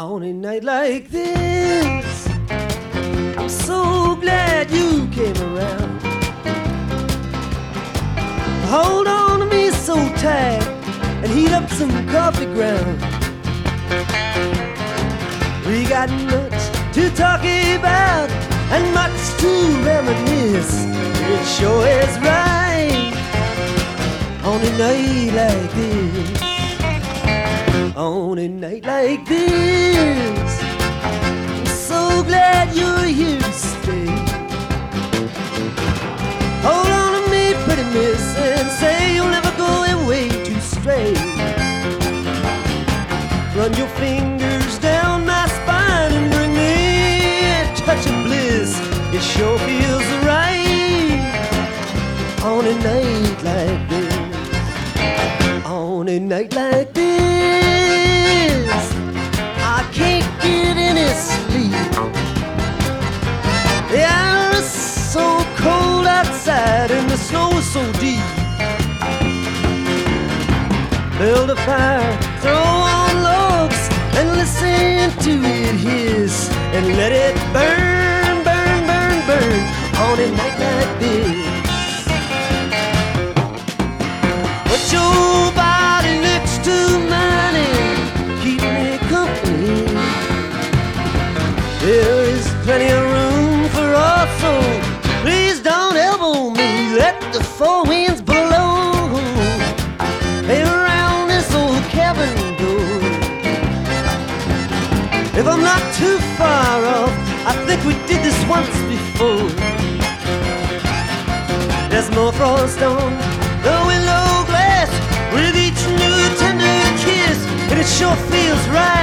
On a night like this, I'm so glad you came around. Hold on to me so tight and heat up some coffee ground. We got much to talk about and much to reminisce. It sure is right on a night like this. On a night like this, I'm so glad you're here to stay. Hold on to me, pretty miss, and say you'll never go away to stray. Run your fingers down my spine and bring me a touch of bliss. It sure feels right on a night like this. On a night like this, I can't get any sleep. The air is so cold outside and the snow is so deep. Build a fire, throw on logs, and listen to it hiss, and let it burn, burn, burn, burn on a night like this. Put your body next to mine and keep me company. There is plenty of room for us, so please don't elbow me. Let the four winds blow around this old cabin door. If I'm not too far off, I think we did this once before. There's more frost on the willow glass with each new tender kiss, and it sure feels right